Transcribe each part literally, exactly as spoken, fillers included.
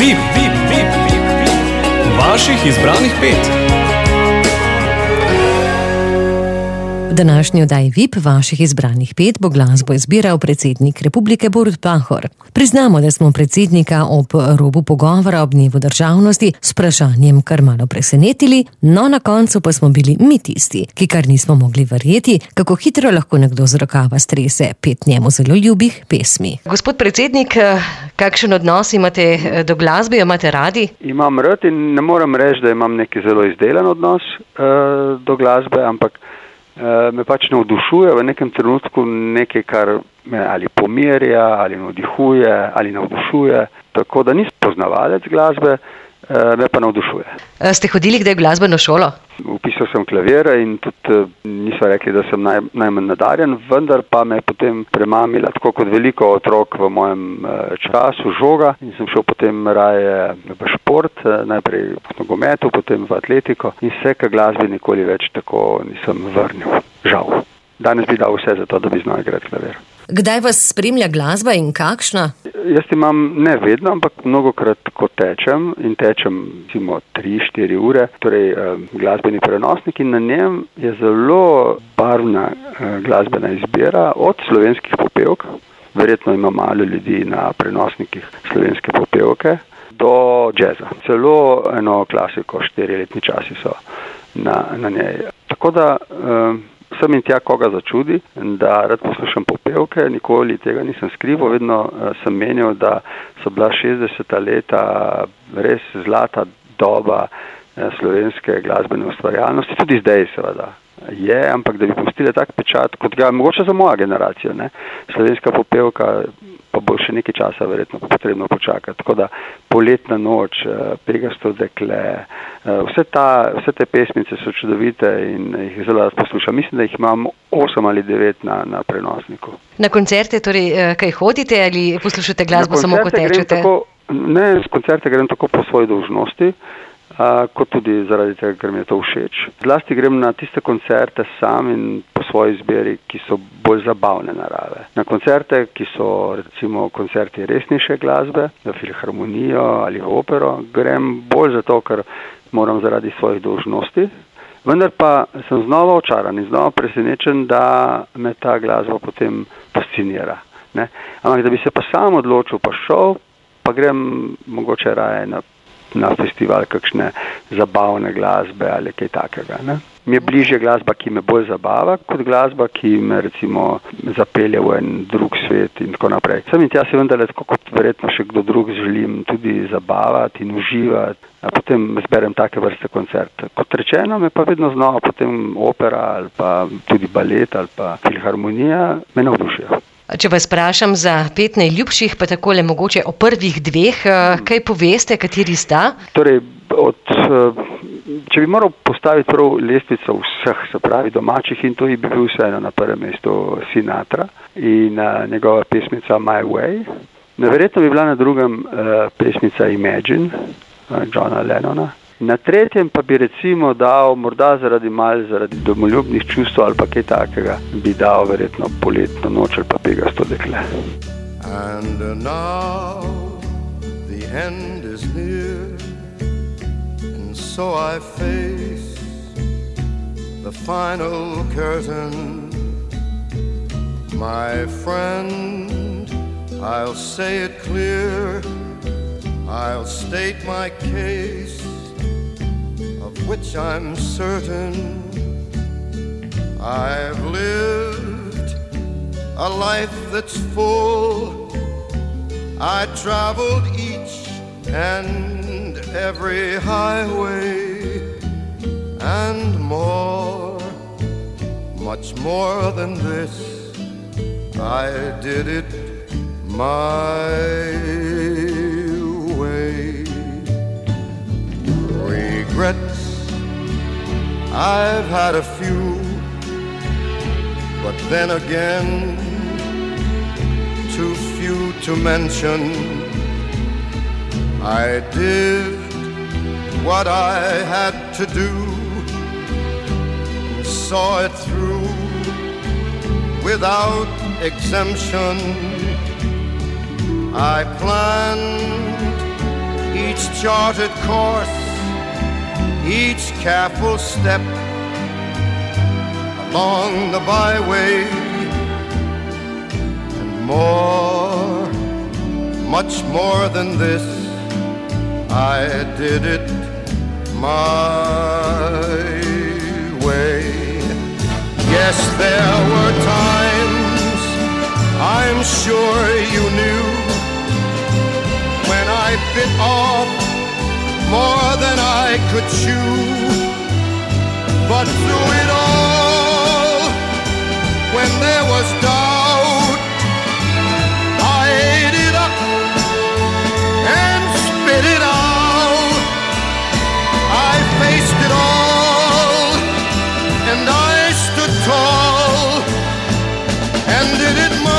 V I P, V I P, V I P. Vaših izbranih pet. V današnji oddaji V I P vaših izbranih pet bo glasbo izbiral predsednik Republike Borut Pahor. Priznamo, da smo predsednika ob robu pogovora ob dnevu državnosti s vprašanjem kar malo presenetili, no na koncu pa smo bili mi tisti, ki kar nismo mogli verjeti, kako hitro lahko nekdo z rokava strese pet njemu zelo ljubih pesmi. Gospod predsednik, kakšen odnos imate do glasbe, imate radi? Imam rad in ne moram reči, da imam neki zelo izdelan odnos uh, do glasbe, ampak me pač navdušuje v nekem trenutku nekaj, kar me ali pomirja, ali navdihuje, ali navdušuje. Tako da nisem poznavalec glasbe, me pa navdušuje. Ste hodili kdaj v glasbeno šolo? Upisal sem klavire in tudi niso rekli, da sem naj, najmanj nadarjen, vendar pa me je potem premamila, tako kot veliko otrok v mojem času, žoga, in sem šel potem raje v šport, najprej v nogometu, potem v atletiko in se k glasbi nikoli več tako nisem vrnil. Žal. Danes bi dal vse za to, da bi znal igrati klavir. Kdaj vas spremlja glasba in kakšna? Jaz imam ne vedno, ampak mnogokrat, ko tečem in tečem recimo tri štiri ure, torej eh, glasbeni prenosnik in na njem je zelo barvna eh, glasbena izbira od slovenskih popevk, verjetno ima malo ljudi na prenosnikih slovenske popevke, do džeza. Celo eno klasiko, štiriletni časi so na, na njej. Tako da eh, sem in tja koga začudi, da rad poslušam popevke, nikoli tega nisem skrival, vedno uh, sem menil, da so bila šestdeseta leta res zlata doba uh, slovenske glasbene ustvarjalnosti, tudi zdaj seveda je, ampak da bi pustili tak pečat, kot ga mogoče za moja generacijo, ne? Slovenska popevka pa bo še nekaj časa verjetno potrebno počakati. Tako da Poletna noč, Pegasto dekle, vse, ta, vse te pesmice so čudovite in jih zelo rad poslušam. Mislim, da jih imam osem ali devet na, na prenosniku. Na koncerte torej kaj hodite ali poslušate glasbo samo ko tečete? Tako, ne, s koncerte grem tako po svoji dolžnosti, a, kot tudi zaradi tega, ker mi je to všeč. Zlasti grem na tiste koncerte sam in po svoji izbiri, ki so bolj zabavne narave. Na koncerte, ki so recimo koncerti resnejše glasbe, v filharmonijo ali v opero, grem bolj zato, ker moram zaradi svojih dolžnosti. Vendar pa sem znova očaran in znova presenečen, da me ta glasba potem fascinira. Ne? Ampak da bi se pa sam odločil, pa šel, pa grem mogoče raje na na festival kakšne zabavne glasbe ali kaj takega. Ne? Mi je bližje glasba, ki me bolj zabava, kot glasba, ki me recimo zapelje v en drug svet in tako naprej. Sem in tja se vendar, tako kot verjetno še kdo drug, želim tudi zabavati in uživati, a potem zberem take vrste koncert. Kot rečeno, me pa vedno znova potem opera ali pa tudi balet ali pa filharmonija me navdušijo. Če vas sprašam za pet najljubših, pa takole mogoče o prvih dveh, kaj poveste, kateri sta? Torej, od, če bi moral postaviti prav lestvico vseh, se pravi domačih, in to bi bil vseeno na prvem mestu Sinatra in uh, njegova pesmica My Way. Verjetno bi bila na drugem uh, pesmica Imagine, uh, Johna Lennona. Na tretjem pa bi recimo dal, morda zaradi mal, zaradi domoljubnih čustev ali pa kaj takega, bi dal verjetno Poletno noč ali pa Pegasto dekle. And now the end is near, and so I face the final curtain. My friend, I'll say it clear, I'll state my case, which I'm certain. I've lived a life that's full. I traveled each and every highway and more, much more than this. I did it my way. Regrets I've had a few, but then again, too few to mention. I did what I had to do, saw it through without exemption. I planned each charted course, each careful step along the byway, and more, much more than this, I did it my way. Yes, there were times, I'm sure you knew, when I bit off more than I could chew. But through it all, when there was doubt, I ate it up and spit it out. I faced it all, and I stood tall, and did it my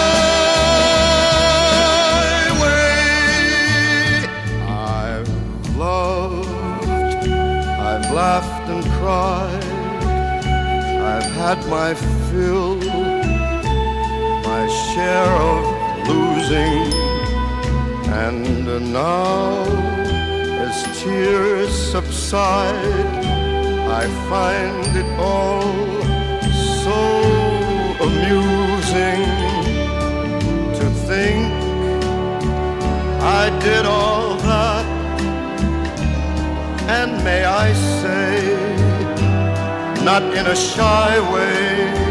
way. I've loved, I've laughed and cried, I've had my fill, my share of losing, and now, as tears subside, I find it all so amusing to think I did all that, and may I say, not in a shy way,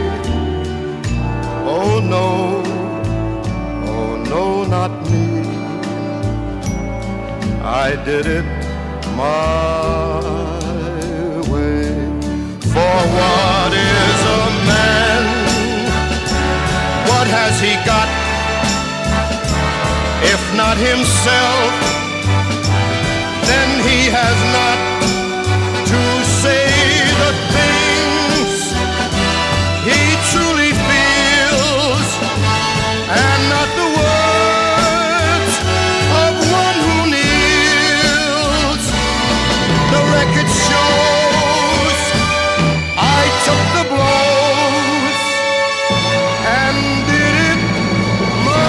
oh no, oh no, not me. I did it my way. For what is a man? What has he got? If not himself, then he has not to say the things he truly feels, and not the words of one who kneels. The record shows I took the blows and did it my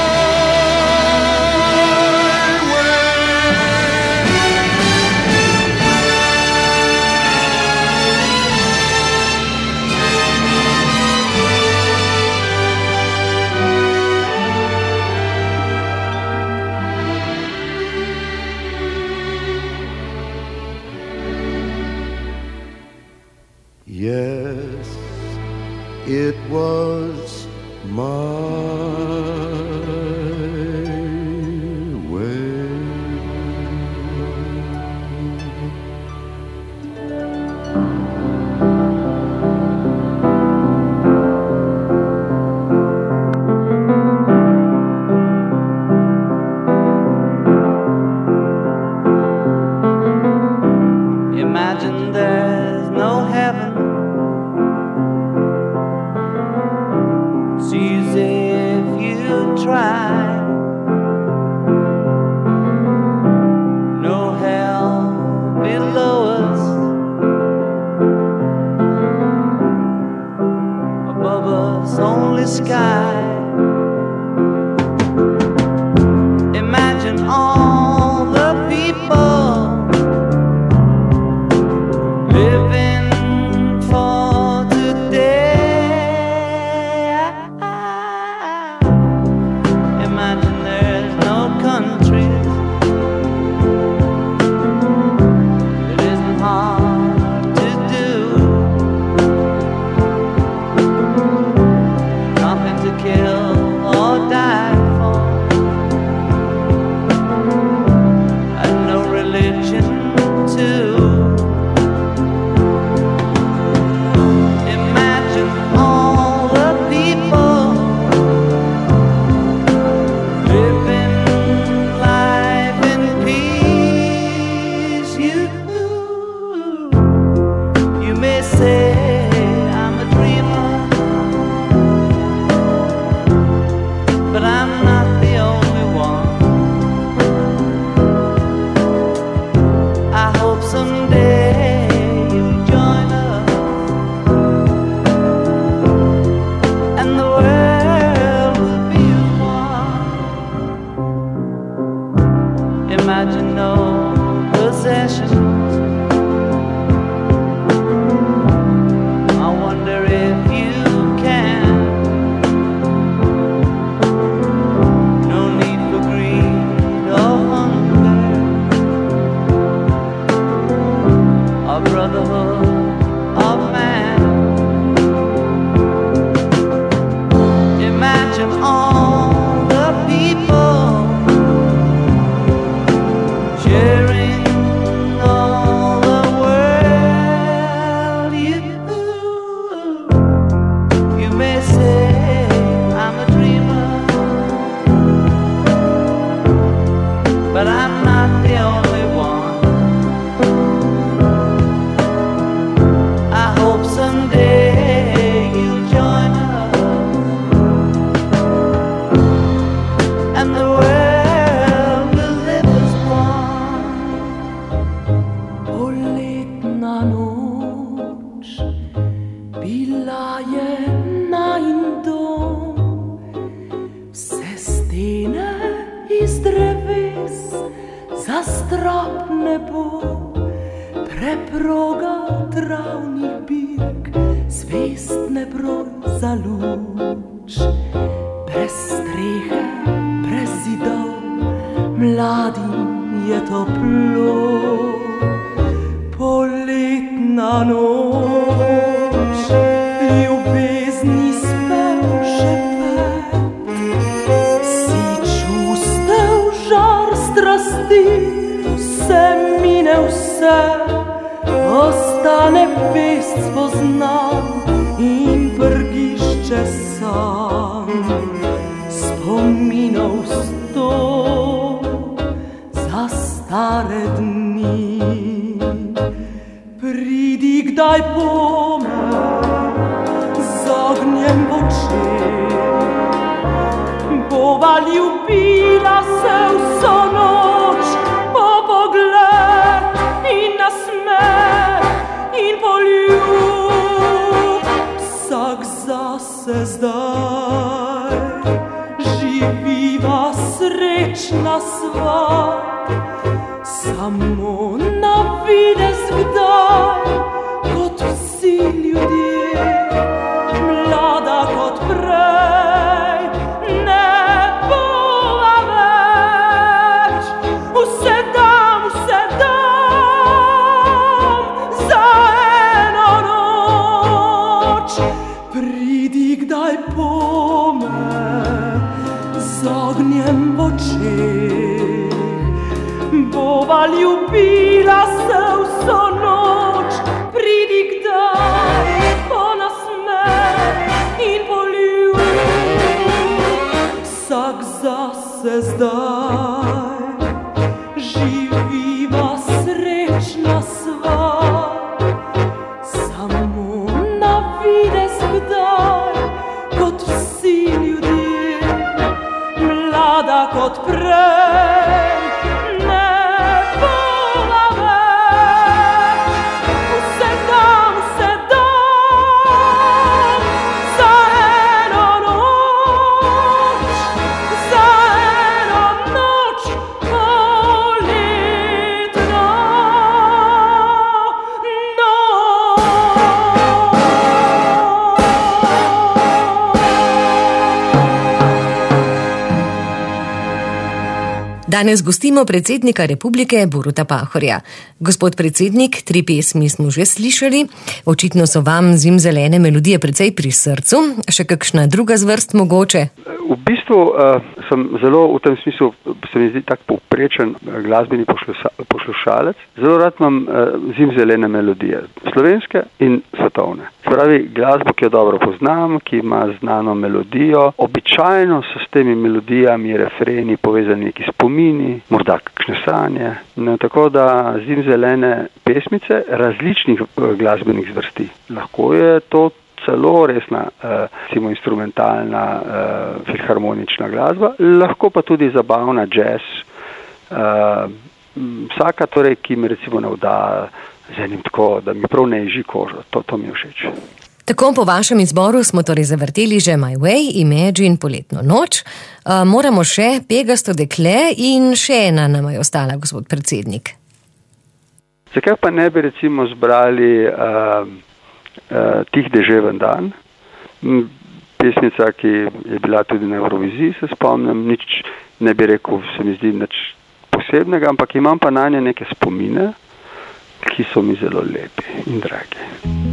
yes, it was my way. Imagine there's no heaven. It's easy if you try. No hell below us, above us only sky. Imagine all the people living for today. Imagine there's no countries. It isn't hard to do. Nothing to kill or die for. imagine no possessions. I wonder if you can. No need for greed or hunger, or brotherhood of man. Imagine all the people sharing all the world. You, you may say I'm a dreamer, but I'm not the only one. I hope someday you'll join us, and the world will live as one. Poletna noč, bila je najin dom, vse stene iz dreves, za strop nebo, preproga travnih birk, zvest nebroj za luč, brez strehe, brez zidov, mladim je toplo. Poletna noč, ljubezni spev šepet, si čustev žar strasti, vse mine, vse ostane pest spoznan in prgišče sam. Spominov sto za stare dni. Pridi kdaj pome z ognjem v očeh, bova ljubila se vso noč, po pogled in nasmeh in poljub. Vsak zase zdaj živiva srečna sva, samo na videz kdaj, kot vsi ljudje, mlada kot prej, ne bova več. Vse dam, vse dam za eno noč. Pridi kdaj pome z ognjem v očeh, bova ljubila se vso noč. Pridi kdaj po nasmeh in poljub, vsak zase zdaj živiva srečna sva, samo na videz kdaj, kot vsi ljudje, mlada kot prej, ne bova več. Vse dam, vse dam za eno noč, za eno noč poletna Danes gostimo predsednika republike Boruta Pahorja. Gospod predsednik, tri pesmi smo že slišali, očitno so vam zimzelene melodije precej pri srcu, še kakšna druga zvrst mogoče? V bistvu uh, sem zelo v tem smislu, se mi zdi tak povprečen glasbeni poslušalec. Zelo rad imam uh, zimzelene melodije, slovenske in svetovne. Spravi glasbo, ki jo dobro poznam, ki ima znano melodijo. Običajno so s temi melodijami, refreni povezani neki spomini, morda kakšne sanje. No, tako da zimzelene pesmice različnih uh, glasbenih zvrsti. Lahko je to celo resna, recimo uh, instrumentalna, uh, filharmonična glasba, lahko pa tudi zabavna, jazz. Uh, vsaka torej, ki me recimo navda z enim tako, da mi prav ne ježi kožo, to, to mi je všeč. Tako po vašem izboru smo torej zavrteli že My Way, Imagine, Poletno noč. Uh, moramo še Pegasto dekle in še ena nama je ostala, gospod predsednik. Zakaj pa ne bi recimo zbrali uh, uh, Tih deževen dan? Pesnica, ki je bila tudi na Evroviziji, se spomnim, nič ne bi rekel, se mi zdi nič posebnega, ampak imam pa na nje neke spomine, ki so mi zelo lepi in dragi.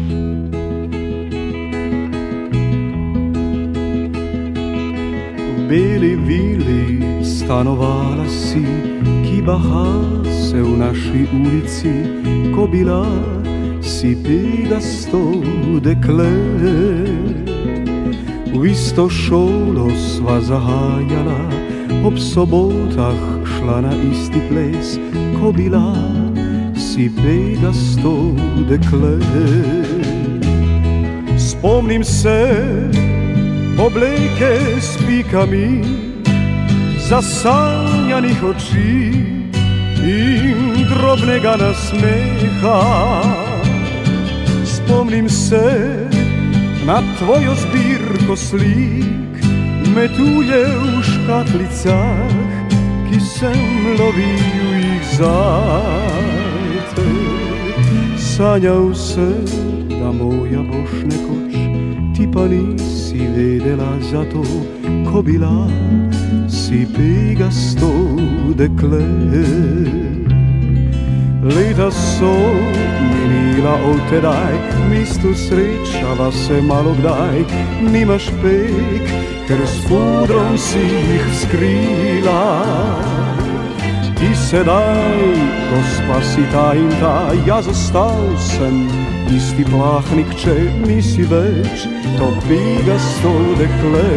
V beli vili stanovala si, ki baha se v naši ulici, ko bila si Pegasto dekle. V isto šolo sva zahajala, ob sobotah šla na isti ples, ko bila si Pegasto dekle. Spomnim se obleke s pikami, zasanjanih oči in drobnega nasmeha. Spomnim se na tvojo zbirko slik, metulje v škatlicah, ki sem lovil jih zate. Sanjal sem, da moja boš nekoč, ti pa nisi vedela za to, ko bila si Pegasto dekle. Leta so minila od tedaj, mestu srečava se malo kdaj. Nimaš pek, ker s pudrom si jih skrila. Ti sedaj, gospa si ta in ta, jaz ostal sem isti plahnik, če nisi več to Pegasto dekle.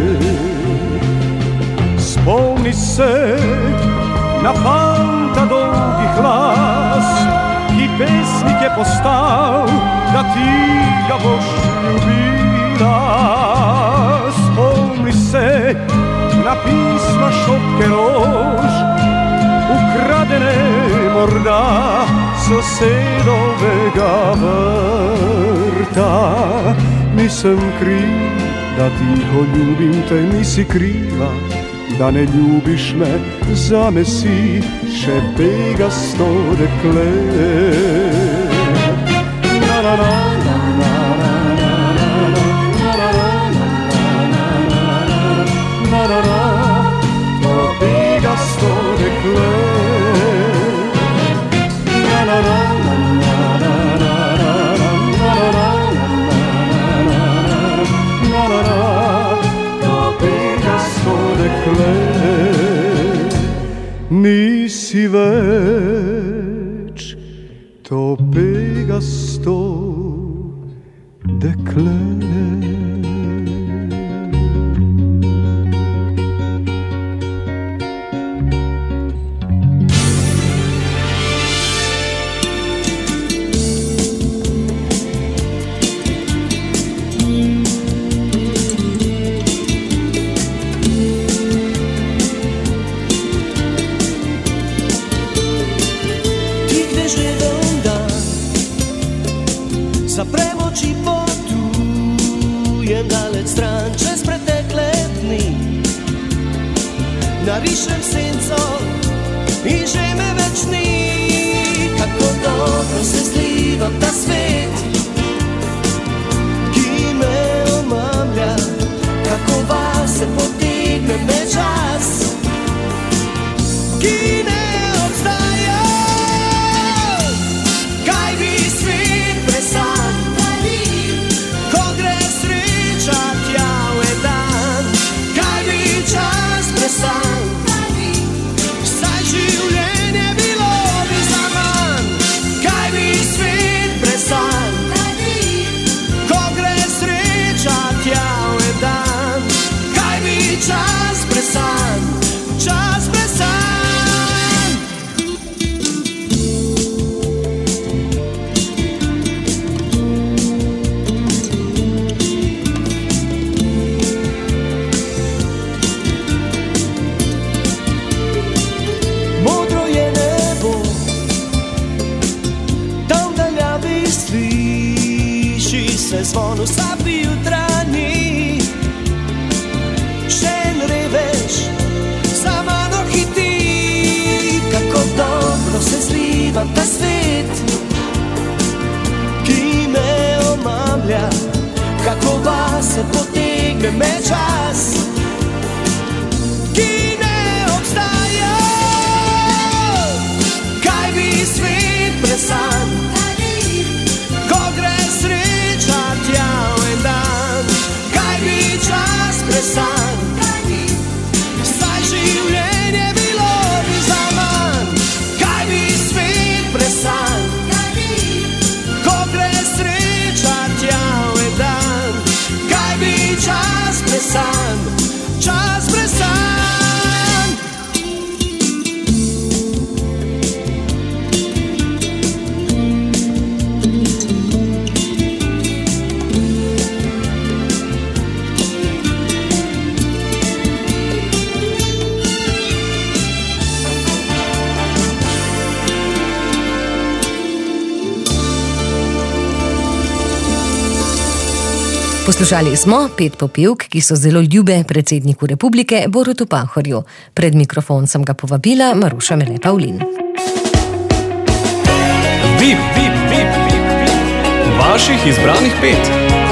Spomni se na fanta dolgi hlas, ki pesnik je postal, da ti ga boš ljubila. Spomni se na pisma šopke rož, ukradene morda sosedovega vrta. Nisem kriv, da tiho ljubim te, nisi kriva, da ne ljubiš me, zame si še Pegasto dekle. Na, na, na, na, na, na, na, na, na, to Pegasto dekle. Na, na, na, na, na, na, na, na, na, to Pegasto dekle. Nisi več to Pegasto dekle. Zaprem oči, potujem dalec stran čez pretekle dni. Narišem senco in že me več ni. Kako dobro se zliva ta svet, ki me omamlja. Kako vas se potegne me čas, ki ne obstaja. Kaj bi svet presan, ko gre sreča tja v en dan. Kaj bi čas presan, saj življenje bilo bi zaman. Kaj bi svet presan, ko gre sreča tja v en dan. Kaj bi čas presan, Poslušali smo pet popevk, ki so zelo ljube predsedniku republike Borutu Pahorju. Pred mikrofon sem ga povabila Maruša Mele Pavlin. Vip, vip, vip, vip, vip. Vaših izbranih pet.